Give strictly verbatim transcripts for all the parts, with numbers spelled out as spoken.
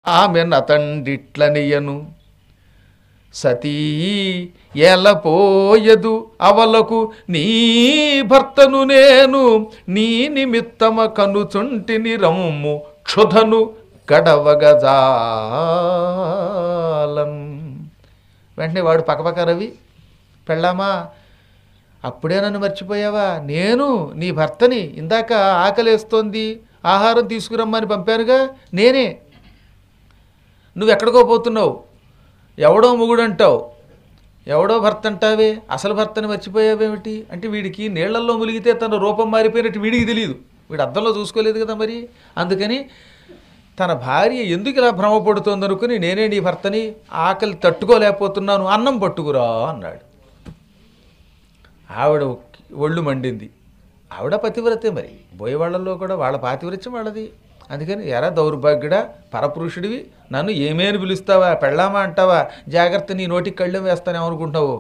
ఆమె నతండిట్లనియను సతీ ఎలపోయదు అవలకు నీ భర్తను నేను నీ నిమిత్తమ కనుచుంటిని రమ్ము క్షుధను గడవగజాలం. వెంటనే వాడు పక్కపక్క రవి, పెళ్ళామా అప్పుడే నన్ను మర్చిపోయావా? నేను నీ భర్తని, ఇందాక ఆకలేస్తోంది ఆహారం తీసుకురమ్మని పంపానుగా నేనే. నువ్వు ఎక్కడికో పోతున్నావు, ఎవడో మొగుడు అంటావు, ఎవడో భర్త అంటావే, అసలు భర్తని మర్చిపోయావేమిటి అంటే వీడికి నీళ్లల్లో ములిగితే తన రూపం మారిపోయినట్టు వీడికి తెలియదు, వీడు అద్దంలో చూసుకోలేదు కదా మరి. అందుకని తన భార్య ఎందుకు ఇలా భ్రమపడుతోంది అనుకుని నేనే నీ భర్తని, ఆకలి తట్టుకోలేకపోతున్నాను, అన్నం పట్టుకురా అన్నాడు. ఆవిడ ఒళ్ళు మండింది. ఆవిడ పతివ్రతే మరి, బోయేవాళ్లలో కూడా వాళ్ళ పాతివ్రత్యం వాళ్ళది. అందుకని ఎరా దౌర్భాగ్యుడా, పరపురుషుడివి, నన్ను ఏమేని పిలుస్తావా, పెళ్ళామా అంటావా, జాగ్రత్త నీ నోటికి కళ్ళెం వేస్తానేమనుకుంటావు,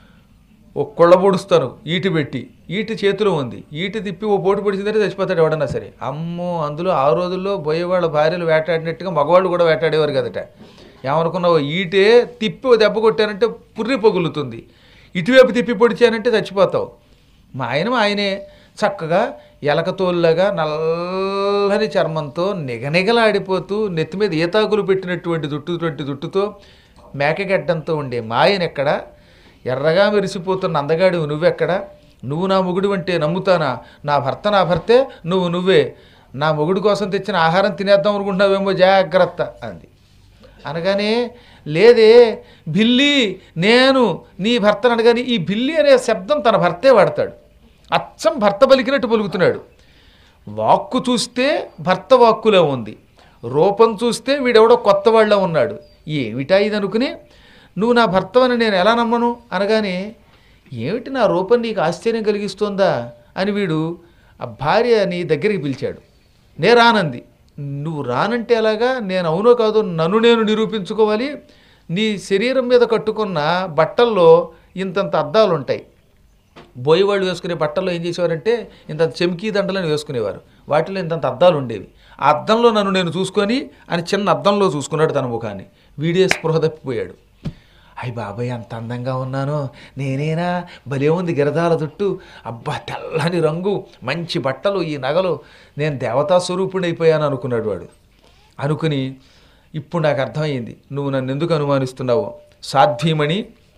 ఓ కొళ్ళ పొడుస్తాను ఈటి పెట్టి, ఈటి చేతిలో ఉంది, ఈటి తిప్పి ఓ పోటు పొడిచిందంటే చచ్చిపోతాడు ఎవడన్నా సరే. అమ్మో, అందులో ఆ రోజుల్లో బోయేవాళ్ళ భార్యలు వేటాడినట్టుగా మగవాళ్ళు కూడా వేటాడేవారు కదట. ఏమనుకున్నావు, ఈటే తిప్పి ఓ దెబ్బ కొట్టానంటే పుర్రి పగులుతుంది, ఇటువైపు తిప్పి పొడిచానంటే చచ్చిపోతావు. మా ఆయన మా ఆయనే చక్కగా ఎలకతోళ్ళగా నల్లని చర్మంతో నిగనిగలాడిపోతూ నెత్తి మీద ఈతాకులు పెట్టినటువంటి జుట్టుటువంటి జుట్టుతో మేకగడ్డంతో ఉండే మా ఆయన ఎక్కడ, ఎర్రగా మెరిసిపోతున్న అందగాడి నువ్వెక్కడ, నువ్వు నా మొగుడు అంటే నమ్ముతానా, నా భర్త నా భర్తే, నువ్వు నువ్వే, నా మొగుడు కోసం తెచ్చిన ఆహారం తినేద్దాం అనుకుంటున్నావేమో, జాగ్రత్త అంది. అనగానే లేదే బిల్లి నేను నీ భర్తను అనగానే ఈ బిల్లి అనే శబ్దం తన భర్తే వాడతాడు. అచ్చం భర్త పలికినట్టు పలుకుతున్నాడు. వాక్కు చూస్తే భర్త వాక్కులో ఉంది, రూపం చూస్తే వీడెవడో కొత్త వాళ్ళ ఉన్నాడు. ఏమిటా ఇది అనుకుని నువ్వు నా భర్తవని నేను ఎలా నమ్మను అనగానే ఏమిటి నా రూపం నీకు ఆశ్చర్యం కలిగిస్తోందా అని వీడు ఆ భార్యని దగ్గరికి పిలిచాడు. నే రానంది. నువ్వు రానంటే ఎలాగా, నేను అవునో కాదో నన్ను నేను నిరూపించుకోవాలి. నీ శరీరం మీద కట్టుకున్న బట్టల్లో ఇంతంత అద్దాలు ఉంటాయి. బోయేవాళ్ళు వేసుకునే బట్టల్లో ఏం చేసేవారంటే ఇంత చెమ్కీ దండలను వేసుకునేవారు, వాటిలో ఇంతంత అద్దాలు ఉండేవి. ఆ అద్దంలో నన్ను నేను చూసుకొని అని చిన్న అద్దంలో చూసుకున్నాడు తన ముఖాన్ని. వీడే స్పృహ తప్పిపోయాడు. అయ్య బాబాయ్ అంత అందంగా ఉన్నాను నేనేనా, భలే ఉంది గిరదాల జుట్టు, అబ్బా తెల్లని రంగు, మంచి బట్టలు, ఈ నగలు, నేను దేవతా స్వరూపుడు అయిపోయాను అనుకున్నాడు వాడు. అనుకుని ఇప్పుడు నాకు అర్థమైంది నువ్వు నన్ను ఎందుకు అనుమానిస్తున్నావు. సాధ్వీమణి,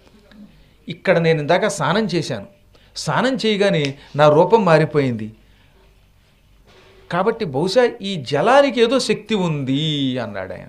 ఇక్కడ నేను ఇందాక స్నానం చేశాను, స్నానం చేయగానే నా రూపం మారిపోయింది, కాబట్టి బహుశా ఈ జలానికి ఏదో శక్తి ఉంది అన్నాడు ఆయన.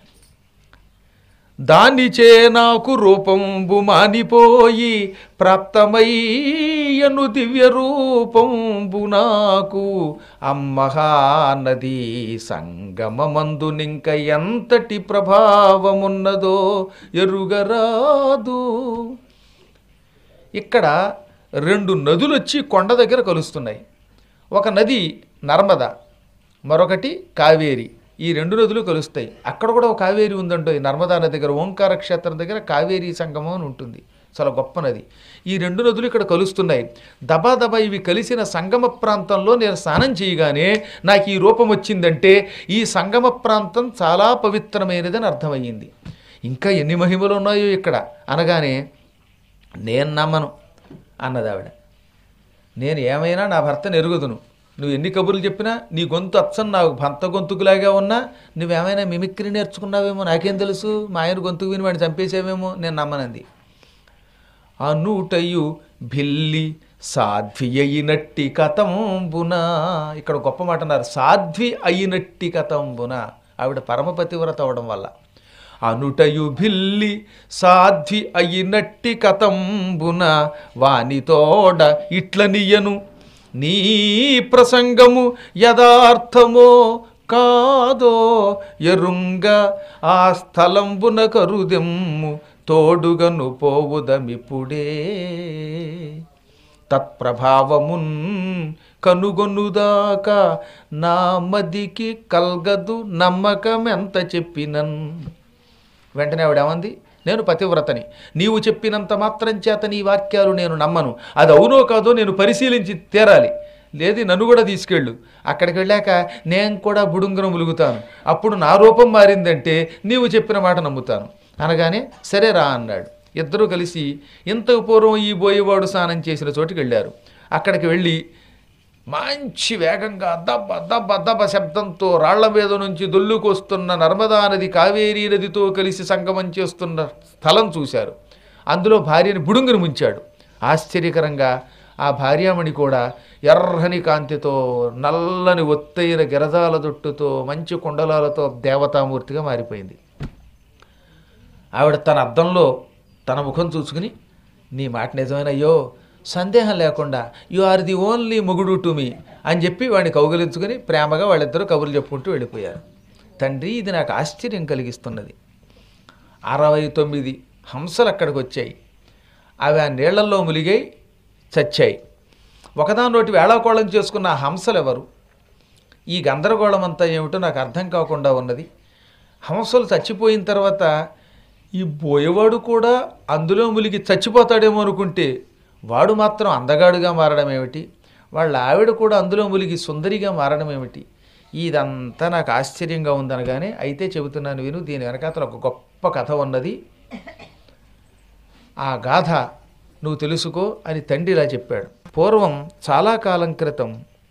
దానిచే నాకు రూపంబు మానిపోయి ప్రాప్తమయ్యను దివ్య రూపంబు నాకు అమ్మహానది సంగమమందునింక ఎంతటి ప్రభావమున్నదో ఎరుగరాదు. ఇక్కడ రెండు నదులు వచ్చి కొండ దగ్గర కలుస్తున్నాయి. ఒక నది నర్మద, మరొకటి కావేరి. ఈ రెండు నదులు కలుస్తాయి. అక్కడ కూడా ఒక కావేరి ఉందంటో, ఈ నర్మదా నది దగ్గర ఓంకార క్షేత్రం దగ్గర కావేరీ సంగమం అని ఉంటుంది, చాలా గొప్ప నది. ఈ రెండు నదులు ఇక్కడ కలుస్తున్నాయి. దబా దబా ఇవి కలిసిన సంగమ ప్రాంతంలో నేను స్నానం చేయగానే నాకు ఈ రూపం వచ్చిందంటే ఈ సంగమ ప్రాంతం చాలా పవిత్రమైనదని అర్థమయ్యింది. ఇంకా ఎన్ని మహిమలు ఉన్నాయో ఇక్కడ అనగానే నేను నమ్మను అన్నది ఆవిడ. నేను ఏమైనా నా భర్తను ఎరుగుదును, నువ్వు ఎన్ని కబుర్లు చెప్పినా నీ గొంతు అచ్చం నా భర్త గొంతుకులాగా ఉన్నా నువ్వేమైనా మిమిక్రీ నేర్చుకున్నావేమో నాకేం తెలుసు, మా ఆయన గొంతుకు విని వాడిని చంపేసావేమో, నేను నమ్మనంది. అనూటయు భిల్లి సాధ్వి అయినట్టి కథంబున, ఇక్కడ గొప్ప మాట అన్నారు, సాధ్వి అయినట్టి కథంబున. ఆవిడ పరమపతివ్రత అవడం వల్ల అనుటయు భిల్లి సాధ్వి అయినట్టి కథంబున వానితోడ ఇట్లనియను నీ ప్రసంగము యథార్థమో కాదో ఎరుంగ ఆ స్థలంబున కరుదెమ్ము తోడుగను పోవుదమిప్పుడే తత్ప్రభావమున్ కనుగొనుదాకా నా మదికి కల్గదు నమ్మకమెంత చెప్పినన్. వెంటనే ఆవిడేమంది, నేను పతివ్రతని, నీవు చెప్పినంత మాత్రం చేత నీ వాక్యాలు నేను నమ్మను, అది అవునో కాదో నేను పరిశీలించి తీరాలి, లేదు నన్ను కూడా తీసుకెళ్ళు, అక్కడికి వెళ్ళాక నేను కూడా బుడుంగరం ములుగుతాను, అప్పుడు నా రూపం మారిందంటే నీవు చెప్పిన మాట నమ్ముతాను అనగానే సరే రా అన్నాడు. ఇద్దరూ కలిసి ఇంతకు పూర్వం ఈ బోయేవాడు స్నానం చేసిన చోటుకి వెళ్ళారు. అక్కడికి వెళ్ళి మంచి వేగంగా దబ్బ దబ్బ దబ్బ శబ్దంతో రాళ్ల మీద నుంచి దొల్లుకొస్తున్న నర్మదా నది కావేరీ నదితో కలిసి సంగమం చేస్తున్న స్థలం చూశారు. అందులో భార్యని బుడుంగుని ముంచాడు. ఆశ్చర్యకరంగా ఆ భార్యామణి కూడా ఎర్రని కాంతితో నల్లని ఒత్తైన గిరజాల జుట్టుతో మంచి కుండలాలతో దేవతామూర్తిగా మారిపోయింది. ఆవిడ తన అద్దంలో తన ముఖం చూసుకుని నీ మాట నిజమేనయ్యో, సందేహం లేకుండా యు ఆర్ ది ఓన్లీ మొగుడు టు మీ అని చెప్పి వాడిని కౌగిలించుకుని ప్రేమగా వాళ్ళిద్దరూ కబుర్లు చెప్పుకుంటూ వెళ్ళిపోయారు. తండ్రి ఇది నాకు ఆశ్చర్యం కలిగిస్తున్నది. అరవై తొమ్మిది హంసలు అక్కడికి వచ్చాయి. అవి ఆ నీళ్లలో ములిగాయి, చచ్చాయి. ఒకదానోటి వేళాకోళం చేసుకున్న ఆ హంసలు ఎవరు? ఈ గందరగోళం అంతా ఏమిటో నాకు అర్థం కాకుండా ఉన్నది. హంసలు చచ్చిపోయిన తర్వాత ఈ బోయేవాడు కూడా అందులో ములిగి చచ్చిపోతాడేమో అనుకుంటే వాడు మాత్రం అందగాడుగా మారడం ఏమిటి? వాళ్ళ ఆవిడ కూడా అందులో ములిగి సుందరిగా మారడం ఏమిటి? ఇదంతా నాకు ఆశ్చర్యంగా ఉందనగానే అయితే చెబుతున్నాను విను, దీని వెనకాతల ఒక గొప్ప కథ ఉన్నది, ఆ గాథ నువ్వు తెలుసుకో అని తండ్రి ఇలా చెప్పాడు. పూర్వం చాలా కాలం క్రితం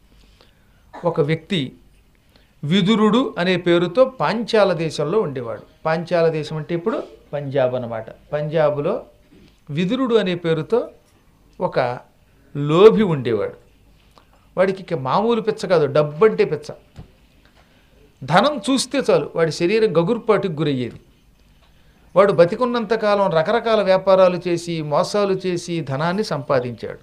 ఒక వ్యక్తి విదురుడు అనే పేరుతో పాంచాల దేశంలో ఉండేవాడు. పాంచాల దేశం అంటే ఇప్పుడు పంజాబ్ అన్నమాట. పంజాబులో విదురుడు అనే పేరుతో ఒక లోభి ఉండేవాడు. వాడికి ఇక మామూలు పిచ్చ కాదు, డబ్బంటే పిచ్చ. ధనం చూస్తే చాలు వాడి శరీరం గగుర్పాటుకు గురయ్యేది. వాడు బతికున్నంతకాలం రకరకాల వ్యాపారాలు చేసి మోసాలు చేసి ధనాన్ని సంపాదించాడు.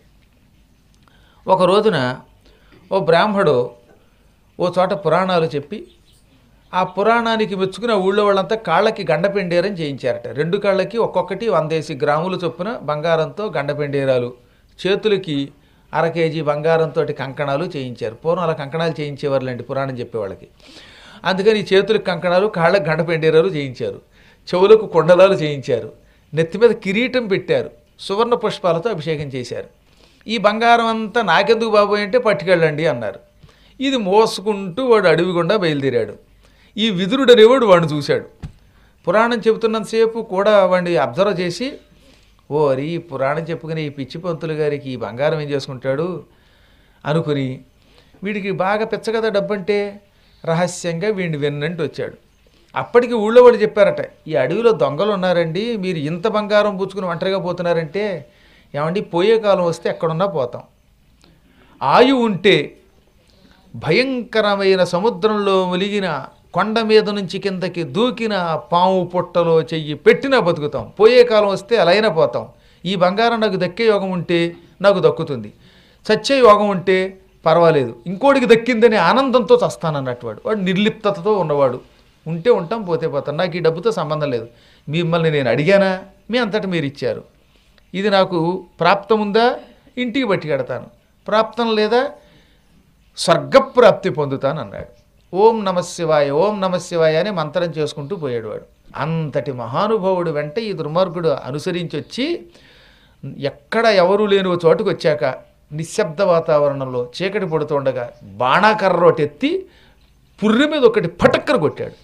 ఒక రోజున ఓ బ్రాహ్మడు ఓ చోట పురాణాలు చెప్పి ఆ పురాణానికి మెచ్చుకుని ఆ ఊళ్ళో వాళ్ళంతా కాళ్ళకి గండపెండేరని చేయించారట. రెండు కాళ్ళకి ఒక్కొక్కటి వందేసి గ్రాముల చొప్పున బంగారంతో గండపెండేరాలు, చేతులకి అర కేజీ బంగారంతో కంకణాలు చేయించారు. పూర్వం అలా కంకణాలు చేయించేవారులేండి పురాణం చెప్పేవాళ్ళకి. అందుకని ఈ చేతులకు కంకణాలు, కాళ్ళకి గండపెండేరాలు చేయించారు, చెవులకు కొండలాలు చేయించారు, నెత్తి మీద కిరీటం పెట్టారు, సువర్ణ పుష్పాలతో అభిషేకం చేశారు. ఈ బంగారం అంతా నాకెందుకు బాబోయ్ అంటే పట్టుకెళ్ళండి అన్నారు. ఇది మోసుకుంటూ వాడు అడవి గుండా బయలుదేరాడు. ఈ విదురుడు అనేవాడు వాడిని చూశాడు. పురాణం చెబుతున్నంతసేపు కూడా వాడిని అబ్జర్వ్ చేసి ఓరి పురాణం చెప్పుకుని ఈ పిచ్చి పంతులు గారికి ఈ బంగారం ఏం చేసుకుంటాడు అనుకుని వీడికి బాగా పిచ్చ కదా డబ్బంటే రహస్యంగా వీడిని వెన్నంటూ వచ్చాడు. అప్పటికి ఊళ్ళో వాళ్ళు చెప్పారట, ఈ అడవిలో దొంగలు ఉన్నారండి, మీరు ఇంత బంగారం పుచ్చుకుని ఒంటరిగా పోతున్నారంటే ఏమండి పోయే కాలం వస్తే ఎక్కడున్నా పోతాం. ఆయు ఉంటే భయంకరమైన సముద్రంలో ములిగిన కొండ మీద నుంచి కిందకి దూకిన పాము పుట్టలో చెయ్యి పెట్టినా బతుకుతాం, పోయే కాలం వస్తే అలా అయినా పోతాం. ఈ బంగారం నాకు దక్కే యోగం ఉంటే నాకు దక్కుతుంది, చచ్చే యోగం ఉంటే పర్వాలేదు, ఇంకోటికి దక్కిందని ఆనందంతో చస్తానన్నట్టు వాడు వాడు నిర్లిప్తతతో ఉన్నవాడు. ఉంటే ఉంటాం, పోతే పోతాం, నాకు ఈ డబ్బుతో సంబంధం లేదు, మిమ్మల్ని నేను అడిగానా, మీ అంతటా మీరు ఇచ్చారు, ఇది నాకు ప్రాప్తం ఉందా ఇంటికి బట్టి కడతాను, ప్రాప్తం లేదా స్వర్గప్రాప్తి పొందుతాను అన్నాడు. ఓం నమశివాయ ఓం నమశివాయ అని మంత్రం చేసుకుంటూ పోయాడు వాడు. అంతటి మహానుభావుడు వెంట ఈ దుర్మార్గుడు అనుసరించి వచ్చి ఎక్కడ ఎవరూ లేని ఓ చోటుకు వచ్చాక నిశ్శబ్ద వాతావరణంలో చీకటి పడుతుండగా బాణాకర్రోటెత్తి పుర్రె మీద ఒకటి పటక్కర కొట్టాడు.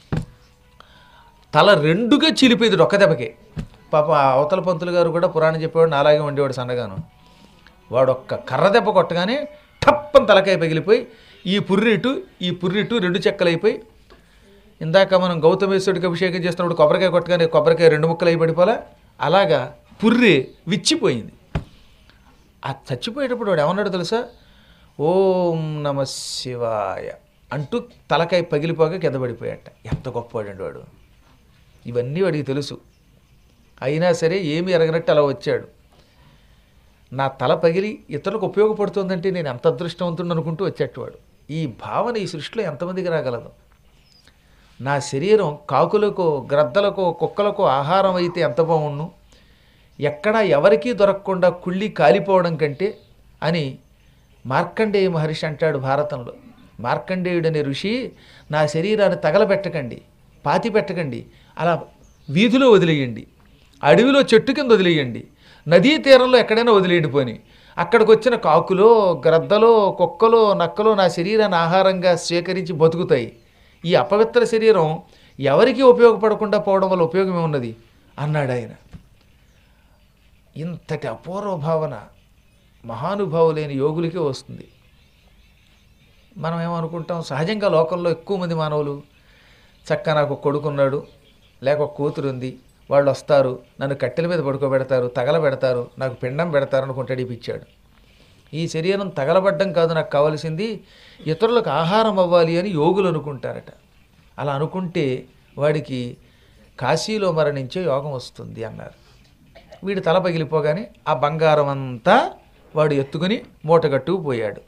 తల రెండుగా చిలిపేది ఒక్క దెబ్బకే. పాప అవతల పంతులు గారు కూడా పురాణం చెప్పేవాడు, నాలాగే ఉండేవాడు సన్నగాను. వాడు ఒక్క కర్ర దెబ్బ కొట్టగానే టప్పని తలకాయ పగిలిపోయి ఈ పుర్రిటు ఈ పుర్రిటు రెండు చెక్కలైపోయి, ఇందాక మనం గౌతమేశ్వరుడికి అభిషేకం చేస్తున్నప్పుడు కొబ్బరికాయ కొట్టగానే కొబ్బరికాయ రెండు ముక్కలు అయి పడిపోలా, అలాగా పుర్రి విచ్చిపోయింది. ఆ చచ్చిపోయేటప్పుడు వాడు ఏమన్నాడు తెలుసా, ఓం నమ శివాయ అంటూ తలకాయ పగిలిపోగా కింద పడిపోయాట. ఎంత గొప్పవాడండి వాడు, ఇవన్నీ వాడికి తెలుసు. అయినా సరే ఏమీ ఎరగనట్టు అలా వచ్చాడు. నా తల పగిలి ఇతరులకు ఉపయోగపడుతుందంటే నేను ఎంత అదృష్టవంతుడు అనుకుంటూ వచ్చేటవాడు. ఈ భావన ఈ సృష్టిలో ఎంతమందికి రాగలదు? నా శరీరం కాకులకో గ్రద్దలకో కుక్కలకో ఆహారం అయితే ఎంత బాగుండు, ఎక్కడా ఎవరికీ దొరకకుండా కుళ్ళి కాలిపోవడం కంటే అని మార్కండేయ మహర్షి అంటాడు భారతంలో. మార్కండేయుడనే ఋషి నా శరీరాన్ని తగలబెట్టకండి, పాతి పెట్టకండి, అలా వీధిలో వదిలేయండి, అడవిలో చెట్టు కింద వదిలేయండి, నదీ తీరంలో ఎక్కడైనా వదిలేయండి పోని, అక్కడికి వచ్చిన కాకులో గ్రద్దలో కుక్కలో నక్కలో నా శరీరాన్ని ఆహారంగా స్వీకరించి బతుకుతాయి. ఈ అపవిత్ర శరీరం ఎవరికీ ఉపయోగపడకుండా పోవడం వల్ల ఉపయోగం ఏమున్నది అన్నాడు ఆయన. ఇంతటి అపూర్వ భావన మహానుభావులైన యోగులకే వస్తుంది. మనం ఏమనుకుంటాం, సహజంగా లోకంలో ఎక్కువ మంది మానవులు చక్క నాకు కొడుకున్నాడు లేక ఒక కూతురు ఉంది, వాళ్ళు వస్తారు నన్ను కట్టెల మీద పడుకోబెడతారు, తగలబెడతారు, నాకు పిండం పెడతారు అనుకుంటాడు. ఇప్పించాడు. ఈ శరీరం తగలబడ్డం కాదు నాకు కావాల్సింది, ఇతరులకు ఆహారం అవ్వాలి అని యోగులు అనుకుంటారట. అలా అనుకుంటే వాడికి కాశీలో మరణించే యోగం వస్తుంది అన్నారు. వీడి తల పగిలిపోగానే ఆ బంగారం అంతా వాడు ఎత్తుకుని మూటగట్టుకుపోయాడు.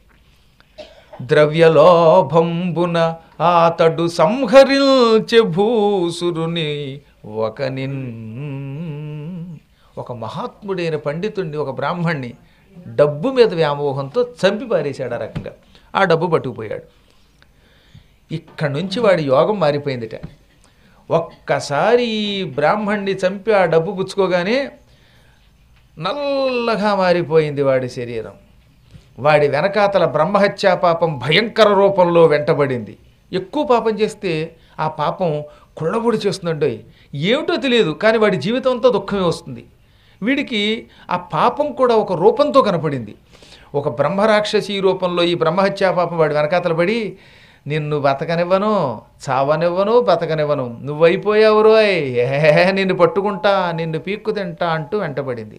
ద్రవ్యలోభంబున ఆతడు సంహరించె భూసురుని ఒకనిన్. ఒక మహాత్ముడైన పండితుడిని, ఒక బ్రాహ్మణ్ణి డబ్బు మీద వ్యామోహంతో చంపి పారేశాడు. ఆ రకంగా ఆ డబ్బు పట్టుకుపోయాడు. ఇక్కడి నుంచి వాడి యోగం మారిపోయిందిట. ఒక్కసారి ఈ బ్రాహ్మణ్ణి చంపి ఆ డబ్బు పుచ్చుకోగానే నల్లగా మారిపోయింది వాడి శరీరం. వాడి వెనకాతల బ్రహ్మహత్యా పాపం భయంకర రూపంలో వెంటబడింది. ఎక్కువ పాపం చేస్తే ఆ పాపం కుళ్ళబొడి చేస్తుందండి. ఏమిటో తెలియదు, కానీ వాడి జీవితం అంతా దుఃఖమే వస్తుంది. వీడికి ఆ పాపం కూడా ఒక రూపంతో కనపడింది. ఒక బ్రహ్మరాక్షసి రూపంలో ఈ బ్రహ్మహత్యా పాపం వాడి వెనకాతల పడి, నిన్ను బతకనివ్వను, చావనివ్వను, బతకనివ్వను, నువ్వైపోయావురో, ఏ నిన్ను పట్టుకుంటా, నిన్ను పీక్కు తింటా అంటూ వెంటబడింది.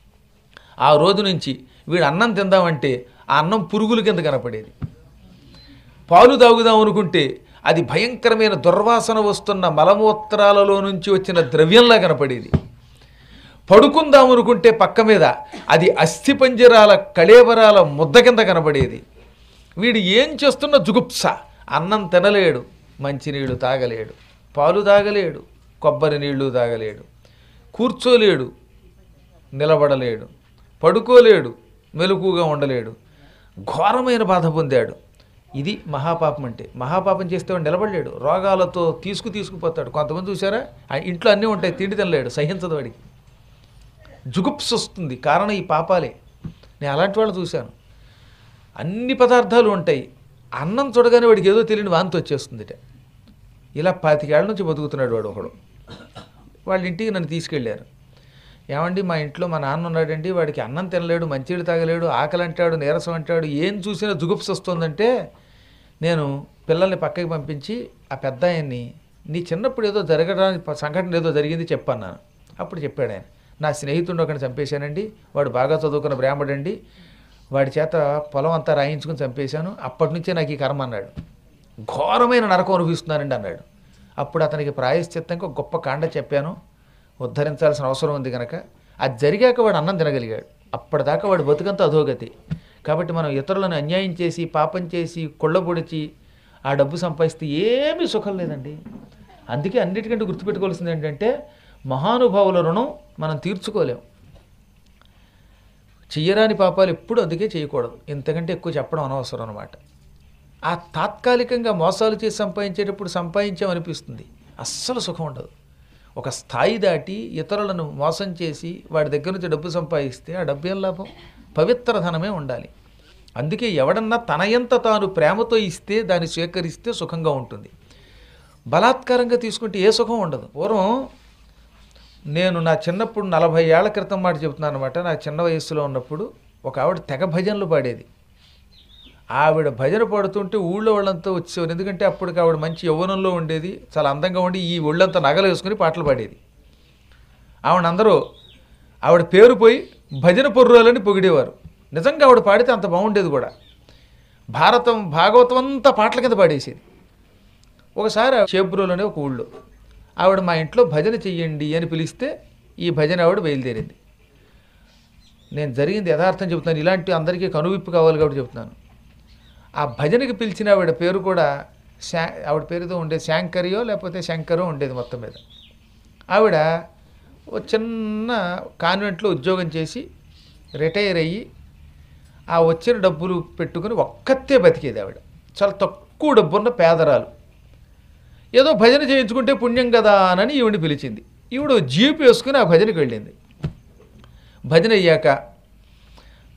ఆ రోజు నుంచి వీడు అన్నం తిందామంటే ఆ అన్నం పురుగుల కింద కనపడేది. పాలు తాగుదాం అనుకుంటే అది భయంకరమైన దుర్వాసన వస్తున్న మలమూత్రాలలో నుంచి వచ్చిన ద్రవ్యంలా కనపడేది. పడుకుందాం అనుకుంటే పక్క మీద అది అస్థిపంజరాల కళేబరాల ముద్ద కింద కనపడేది. వీడు ఏం చేస్తున్న జుగుప్స. అన్నం తినలేడు, మంచినీళ్ళు తాగలేడు, పాలు తాగలేడు, కొబ్బరి నీళ్లు తాగలేడు, కూర్చోలేడు, నిలబడలేడు, పడుకోలేడు, మెలకుగా ఉండలేడు. ఘోరమైన బాధ పొందాడు. ఇది మహాపాపం అంటే. మహాపాపం చేస్తే వాడు నిలబడలేడు, రోగాలతో తీసుకు తీసుకుపోతాడు. కొంతమంది చూసారా, ఇంట్లో అన్నీ ఉంటాయి, తిండి తినలేడు, సహించదు, వాడికి జుగుప్స్ వస్తుంది. కారణం ఈ పాపాలే. నేను అలాంటి వాళ్ళు చూశాను. అన్ని పదార్థాలు ఉంటాయి, అన్నం చూడగానే వాడికి ఏదో తెలియని వాంతి వచ్చేస్తుందిట. ఇలా పాతికేళ్ల నుంచి బతుకుతున్నాడు వాడు. ఒకడు వాళ్ళ ఇంటికి నన్ను తీసుకెళ్ళారు. ఏమండి మా ఇంట్లో మా నాన్న ఉన్నాడండి, వాడికి అన్నం తినలేడు, మంచినీళ్ళు తాగలేడు, ఆకలి అంటాడు, నీరసం అంటాడు, ఏం చూసినా జుగుప్స్ వస్తుందంటే నేను పిల్లల్ని పక్కకి పంపించి ఆ పెద్ద ఆయన్ని, నీ చిన్నప్పుడు ఏదో జరగడానికి సంఘటన ఏదో జరిగింది చెప్పన్నాను. అప్పుడు చెప్పాడు ఆయన, నా స్నేహితుడిని ఒకరిని చంపేశానండి, వాడు బాగా చదువుకున్న బ్రాహ్మడండి, వాడి చేత పొలం అంతా రాయించుకుని చంపేశాను, అప్పటి నుంచే నాకు ఈ కర్మ అన్నాడు. ఘోరమైన నరకం అనుభవిస్తున్నానండి అన్నాడు. అప్పుడు అతనికి ప్రాయశ్చిత్తంగా ఒక గొప్ప కాండ చెప్పాను, ఉద్ధరించాల్సిన అవసరం ఉంది కనుక. అది జరిగాక వాడు అన్నం తినగలిగాడు. అప్పటిదాకా వాడు బతుకంతా అధోగతి. కాబట్టి మనం ఇతరులను అన్యాయం చేసి పాపం చేసి కొళ్ళబొడిచి ఆ డబ్బు సంపాదిస్తే ఏమీ సుఖం లేదండి. అందుకే అన్నిటికంటే గుర్తుపెట్టుకోవాల్సింది ఏంటంటే మహానుభావుల రుణం మనం తీర్చుకోలేం. చెయ్యరాని పాపాలు ఎప్పుడు అందుకే చేయకూడదు. ఇంతకంటే ఎక్కువ చెప్పడం అనవసరం అన్నమాట. ఆ తాత్కాలికంగా మోసాలు చేసి సంపాదించేటప్పుడు సంపాదించామనిపిస్తుంది, అస్సలు సుఖం ఉండదు. ఒక స్థాయి దాటి ఇతరులను మోసం చేసి వాడి దగ్గర నుంచి డబ్బు సంపాదిస్తే ఆ డబ్బు ఏం లాభం? పవిత్ర ధనమే ఉండాలి. అందుకే ఎవడన్నా తన ఎంత తాను ప్రేమతో ఇస్తే దాన్ని స్వీకరిస్తే సుఖంగా ఉంటుంది. బలాత్కారంగా తీసుకుంటే ఏ సుఖం ఉండదు. పూర్వం నేను నా చిన్నప్పుడు నలభై ఏళ్ల క్రితం మాట చెబుతున్నాను అనమాట. నా చిన్న వయస్సులో ఉన్నప్పుడు ఒక ఆవిడ తెగ భజనలు పాడేది. ఆవిడ భజన పాడుతుంటే ఊళ్ళో వాళ్ళంతా వచ్చేవారు. ఎందుకంటే అప్పటికి ఆవిడ మంచి యవ్వనంలో ఉండేది, చాలా అందంగా ఉండి ఈ ఒళ్ళంతా నగలు వేసుకుని పాటలు పాడేది. ఆవిడందరూ ఆవిడ పేరు పోయి భజన పొర్రులని పొగిడేవారు. నిజంగా ఆవిడ పాడితే అంత బాగుండేది కూడా. భారతం భాగవతం అంతా పాటల కింద పాడేసేది. ఒకసారి చేబ్రోలోనే ఒక ఊళ్ళో ఆవిడ మా ఇంట్లో భజన చెయ్యండి అని పిలిస్తే ఈ భజన ఆవిడ బయలుదేరింది. నేను జరిగింది యథార్థం చెబుతాను, ఇలాంటి అందరికీ కనువిప్పు కావాలి కాబట్టి చెబుతున్నాను. ఆ భజనకి పిలిచిన ఆవిడ పేరు కూడా శా ఆవిడ పేరుతో ఉండేది శాంకరియో లేకపోతే శంకరో ఉండేది. మొత్తం మీద ఆవిడ ఒక చిన్న కాన్వెంట్లో ఉద్యోగం చేసి రిటైర్ అయ్యి ఆ వచ్చిన డబ్బులు పెట్టుకుని ఒక్కతే బతికేది. ఆవిడ చాలా తక్కువ డబ్బున్న పేదరాలు. ఏదో భజన చేయించుకుంటే పుణ్యం కదా అని ఈవిడిని పిలిచింది. ఈవిడ జీపు వేసుకుని ఆ భజనకి వెళ్ళింది. భజన అయ్యాక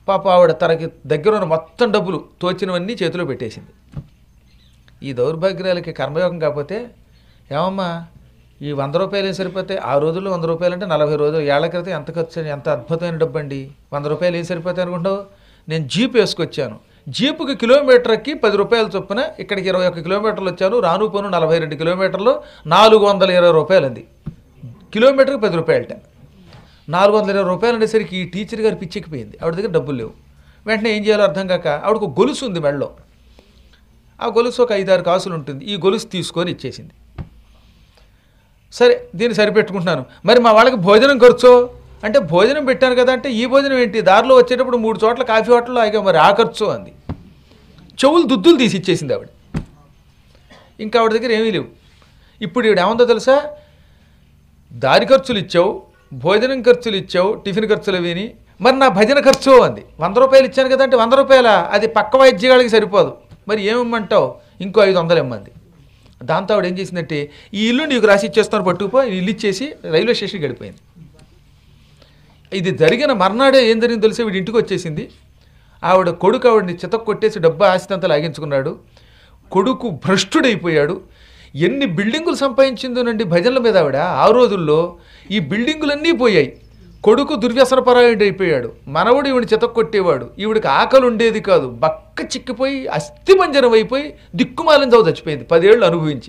పాప ఆవిడ తనకి దగ్గర ఉన్న మొత్తం డబ్బులు తోచినవన్నీ చేతిలో పెట్టేసింది. ఈ దౌర్భాగ్యాలకి కర్మయోగం కాకపోతే, ఏమమ్మా ఈ వంద రూపాయలు ఏం సరిపోతాయి? ఆ రోజుల్లో వంద రూపాయలు అంటే నలభై రోజులు ఏళ్ల క్రితం ఎంత ఖర్చు, ఎంత అద్భుతమైన డబ్బు అండి. వంద రూపాయలు ఏం సరిపోతాయి అనుకుంటావు? నేను జీప్ వేసుకొచ్చాను, జీపుకి కిలోమీటర్కి పది రూపాయల చొప్పున ఇక్కడికి ఇరవై ఒక్క కిలోమీటర్లు వచ్చాను, రాను పోను నలభై రెండు కిలోమీటర్లు, నాలుగు వందల ఇరవై రూపాయలు అంది. కిలోమీటర్కి పది రూపాయలట. నాలుగు వందల ఇరవై రూపాయలు అనేసరికి ఈ టీచర్ గారు పిచ్చెక్కిపోయింది. ఆవిడ దగ్గర డబ్బులు లేవు. వెంటనే ఏం చేయాలో అర్థం కాక ఆవిడకు గొలుసు ఉంది మెడలో. ఆ గొలుసు ఒక ఐదారు కాసులు ఉంటుంది. ఈ గొలుసు తీసుకొని ఇచ్చేసింది. సరే దీన్ని సరిపెట్టుకుంటున్నాను, మరి మా వాళ్ళకి భోజనం ఖర్చు అంటే, భోజనం పెట్టాను కదా అంటే, ఈ భోజనం ఏంటి, దారిలో వచ్చేటప్పుడు మూడు చోట్ల కాఫీ హోటల్లో ఆగా, మరి ఆ ఖర్చు అంది. చెవులు దుద్దులు తీసి ఇచ్చేసింది ఆవిడ. ఇంకా ఆవిడ దగ్గర ఏమీ లేవు. ఇప్పుడు ఈవిడ ఏమందో తెలుసా, దారి ఖర్చులు ఇచ్చావు, భోజనం ఖర్చులు ఇచ్చావు, టిఫిన్ ఖర్చులు విని, మరి నా భజన ఖర్చు అంది. వంద రూపాయలు ఇచ్చాను కదా అంటే, వంద రూపాయల అది పక్క వైద్యాలకి సరిపోదు, మరి ఏమిమ్మంటావు, ఇంకో ఐదు వందలు ఇమ్మంది. దాంతో ఆవిడ ఏం చేసిందంటే, ఈ ఇల్లు నీకు రాసి ఇచ్చేస్తాను పట్టుకుపో, ఇల్లు ఇచ్చేసి రైల్వే స్టేషన్కి వెళ్ళిపోయింది. ఇది జరిగిన మర్నాడే ఏం జరిగింది తెలిసే, వీడి ఇంటికి వచ్చేసింది. ఆవిడ కొడుకు ఆవిడని చితక్ కొట్టేసి డబ్బా ఆస్తంతా లాగించుకున్నాడు. కొడుకు భ్రష్టుడైపోయాడు. ఎన్ని బిల్డింగులు సంపాదించిందోనండి భజనల మీద ఆవిడ. ఆ రోజుల్లో ఈ బిల్డింగులన్నీ పోయాయి. కొడుకు దుర్వ్యసనపరాయుడు అయిపోయాడు. మనవుడు ఈవిడ చితక్ కొట్టేవాడు. ఈవిడికి ఆకలి ఉండేది కాదు, బక్క చిక్కిపోయి అస్థిమంజనం అయిపోయి దిక్కుమాలిన చావు చచ్చిపోయింది పదేళ్ళు అనుభవించి.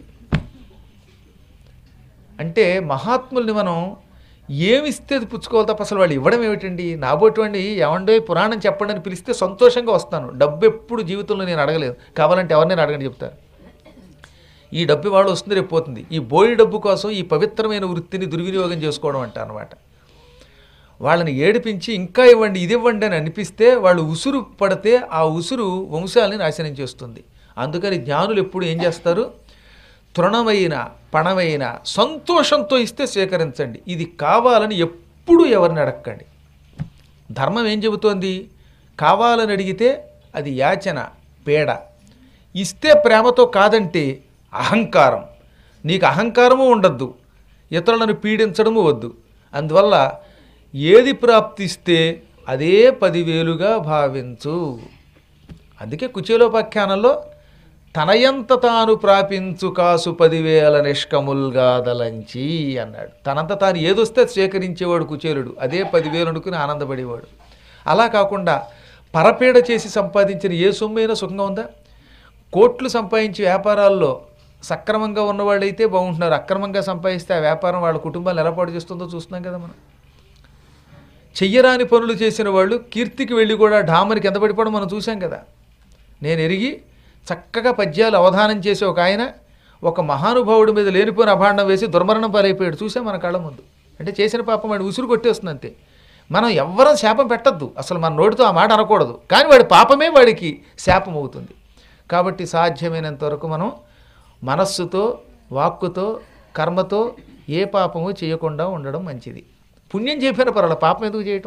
అంటే మహాత్ముల్ని మనం ఏమిస్తే అది పుచ్చుకోవాలి తప్ప అసలు వాళ్ళు ఇవ్వడం ఏమిటండి. నాబోటువంటి ఏమండే పురాణం చెప్పండి అని పిలిస్తే సంతోషంగా వస్తాను. డబ్బు ఎప్పుడు జీవితంలో నేను అడగలేదు, కావాలంటే ఎవరినైనా అడగని చెప్తారు. ఈ డబ్బు వాళ్ళు వస్తుంది రేపు పోతుంది. ఈ బోయి డబ్బు కోసం ఈ పవిత్రమైన వృత్తిని దుర్వినియోగం చేసుకోవడం అంట అనమాట. వాళ్ళని ఏడిపించి ఇంకా ఇవ్వండి ఇది ఇవ్వండి అని అనిపిస్తే వాళ్ళు ఉసురు పడితే ఆ ఉసురు వంశాలని నాశనం చేస్తుంది. అందుకని జ్ఞానులు ఎప్పుడు ఏం చేస్తారు, తృణమైన పణమైన సంతోషంతో ఇస్తే స్వీకరించండి, ఇది కావాలని ఎప్పుడూ ఎవరిని అడగండి. ధర్మం ఏం చెబుతోంది, కావాలని అడిగితే అది యాచన పీడ, ఇస్తే ప్రేమతో కాదంటే అహంకారం. నీకు అహంకారము ఉండద్దు, ఇతరులను పీడించడము వద్దు. అందువల్ల ఏది ప్రాప్తిస్తే అదే పదివేలుగా భావించు. అందుకే కుచేలోపాఖ్యానంలో తనయంత తాను ప్రాపించు కాసు పదివేల నిష్కముల్గా దలంచి అన్నాడు. తనంత తాను ఏదొస్తే స్వీకరించేవాడు కుచేలుడు, అదే పదివేలు అనుకుని ఆనందపడేవాడు. అలా కాకుండా పరపీడ చేసి సంపాదించిన ఏ సొమ్మైనా సుఖంగా ఉందా? కోట్లు సంపాదించి వ్యాపారాల్లో సక్రమంగా ఉన్నవాళ్ళైతే బాగుంటున్నారు. అక్రమంగా సంపాదిస్తే ఆ వ్యాపారం వాళ్ళ కుటుంబాలు ఎలా పాటు చేస్తుందో చూస్తున్నాం కదా మనం. చెయ్యరాని పనులు చేసిన వాళ్ళు కీర్తికి వెళ్ళి కూడా ఢామని కింద పడిపోవడం మనం చూసాం కదా. నేను ఎరిగి చక్కగా పద్యాలు అవధానం చేసి ఒక ఆయన ఒక మహానుభావుడి మీద లేనిపోయిన అభాండం వేసి దుర్మరణం పాలైపోయాడు. చూసాం మన కళ్ళ ముందు. అంటే చేసిన పాపం వాడు ఉసురు కొట్టేస్తుంది అంతే. మనం ఎవ్వరం శాపం పెట్టద్దు, అసలు మన నోటితో ఆ మాట అనకూడదు, కానీ వాడి పాపమే వాడికి శాపం అవుతుంది. కాబట్టి సాధ్యమైనంత వరకు మనం మనస్సుతో వాక్కుతో కర్మతో ఏ పాపము చేయకుండా ఉండడం మంచిది. పుణ్యం చెప్పిన పర్వాలేదు, పాపం ఎందుకు చేయటం?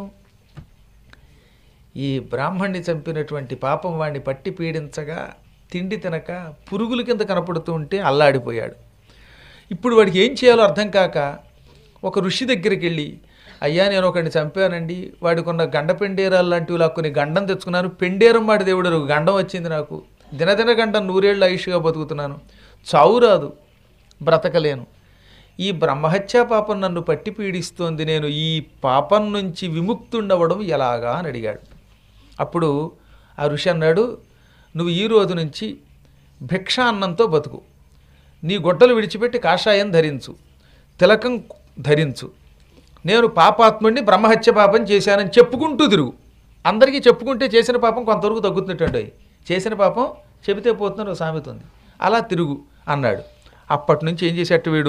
ఈ బ్రాహ్మణ్ణి చంపినటువంటి పాపం వాడిని పట్టి పీడించగా తిండి తినక పురుగుల కింద కనపడుతూ ఉంటే అల్లాడిపోయాడు. ఇప్పుడు వాడికి ఏం చేయాలో అర్థం కాక ఒక ఋషి దగ్గరికి వెళ్ళి, అయ్యా నేను ఒకడిని చంపానండి, వాడికి ఉన్న గండ పెండేరాలు లాంటివి లాక్కుని గండం తెచ్చుకున్నాను, పెండేరం వాడి దేవుడు గండం వచ్చింది నాకు, దినదిన గండం నూరేళ్ళు ఆయుష్గా బతుకుతున్నాను, చావు రాదు, బ్రతకలేను, ఈ బ్రహ్మహత్యా పాపం నన్ను పట్టి పీడిస్తోంది, నేను ఈ పాపం నుంచి విముక్తుండవడం ఎలాగా అని అడిగాడు. అప్పుడు ఆ ఋషి అన్నాడు, నువ్వు ఈ రోజు నుంచి భిక్షాన్నంతో బతుకు, నీ గొడ్డలు విడిచిపెట్టి కాషాయం ధరించు, తిలకం ధరించు, నేను పాపాత్ముడిని బ్రహ్మహత్య పాపం చేశానని చెప్పుకుంటూ తిరుగు. అందరికీ చెప్పుకుంటే చేసిన పాపం కొంతవరకు తగ్గుతున్నట్టు, చేసిన పాపం చెబితే పోతున్నారు ఒక సామెత ఉంది, అలా తిరుగు అన్నాడు. అప్పటి నుంచి ఏం చేసేట్టు వీడు,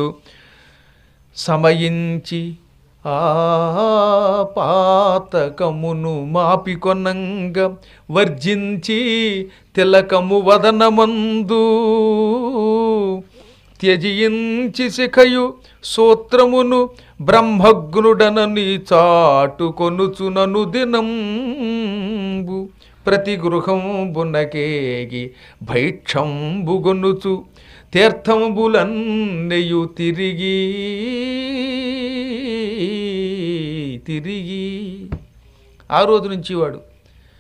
సమయించి ఆ పాతకమును మాపికొనంగ వర్జించి తిలకము వదనమందు త్యజించి శిఖయు సూత్రమును బ్రహ్మగ్నుడనని చాటుకొనుచునను దినంబు ప్రతి గృహంబునకేగి భైక్షంబుగొనుచు తీర్థంబులన్నయు తిరిగి తిరిగి ఆ రోజు నుంచి వాడు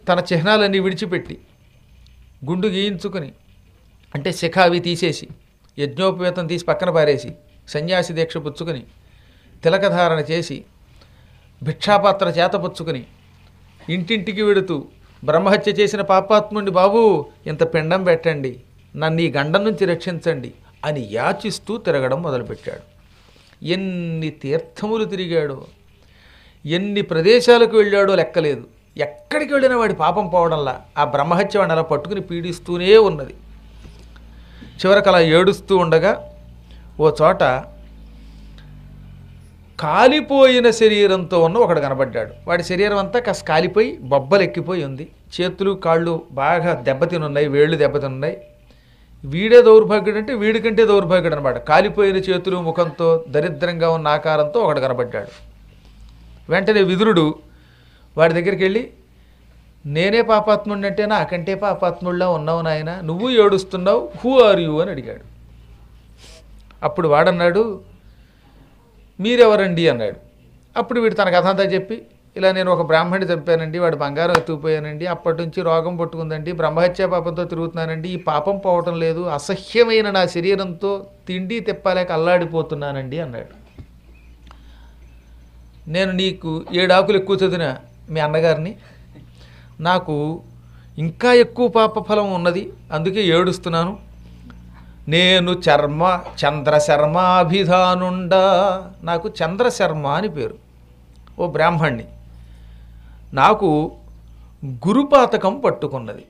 తన చిహ్నాలన్నీ విడిచిపెట్టి గుండు గీయించుకుని, అంటే శిఖ అవి తీసేసి యజ్ఞోపవేతం తీసి పక్కన పారేసి సన్యాసి దీక్ష పుచ్చుకొని తిలకధారణ చేసి భిక్షాపాత్ర చేతపుచ్చుకొని ఇంటింటికి వెడుతూ బ్రహ్మహత్య చేసిన పాపాత్ముడిని, బాబు ఇంత పిండం పెట్టండి, నన్ను ఈ గండం నుంచి రక్షించండి అని యాచిస్తూ తిరగడం మొదలుపెట్టాడు. ఎన్ని తీర్థములు తిరిగాడో, ఎన్ని ప్రదేశాలకు వెళ్ళాడో లెక్కలేదు. ఎక్కడికి వెళ్ళినా వాడి పాపం పోవడంలా ఆ బ్రహ్మహత్య వాడిని అలా పట్టుకుని పీడిస్తూనే ఉన్నది. చివరికి అలా ఏడుస్తూ ఉండగా ఓ చోట కాలిపోయిన శరీరంతో ఉన్న ఒకడు కనబడ్డాడు. వాడి శరీరం అంతా కాస్త కాలిపోయి బొబ్బలు ఎక్కిపోయి ఉంది. చేతులు కాళ్ళు బాగా దెబ్బతినున్నాయి, వేళ్ళు దెబ్బతినున్నాయి. వీడే దౌర్భాగ్యుడు అంటే వీడికంటే దౌర్భాగ్యుడు అనమాట. కాలిపోయిన చేతులు, ముఖంతో, దరిద్రంగా ఉన్న ఆకారంతో ఒకడు కనబడ్డాడు. వెంటనే విదురుడు వాడి దగ్గరికి వెళ్ళి, నేనే పాపాత్ముడిని అంటే నాకంటే పాపాత్ముడిలా ఉన్నావు నాయన, నువ్వు ఏడుస్తున్నావు, హూ ఆర్ యూ అని అడిగాడు. అప్పుడు వాడన్నాడు, మీరెవరండి అన్నాడు. అప్పుడు వీడు తన కథ అంతా చెప్పి, ఇలా నేను ఒక బ్రాహ్మణి చంపానండి, వాడు బంగారం ఎత్తుకుపోయానండి, అప్పటి నుంచి రోగం పట్టుకుందండి, బ్రహ్మహత్య పాపంతో తిరుగుతున్నానండి, ఈ పాపం పోవటం లేదు, అసహ్యమైన నా శరీరంతో తిండి తెప్పాలేక అల్లాడిపోతున్నానండి అన్నాడు. నేను నీకు ఏడాకులు ఎక్కువ చదివిన మీ అన్నగారిని, నాకు ఇంకా ఎక్కువ పాప ఫలం ఉన్నది, అందుకే ఏడుస్తున్నాను. నేను చర్మ చంద్రశర్మాభిధానుండా, నాకు చంద్రశర్మ అని పేరు, ఓ బ్రాహ్మణ్ణి. నాకు గురుపాతకం పట్టుకున్నది.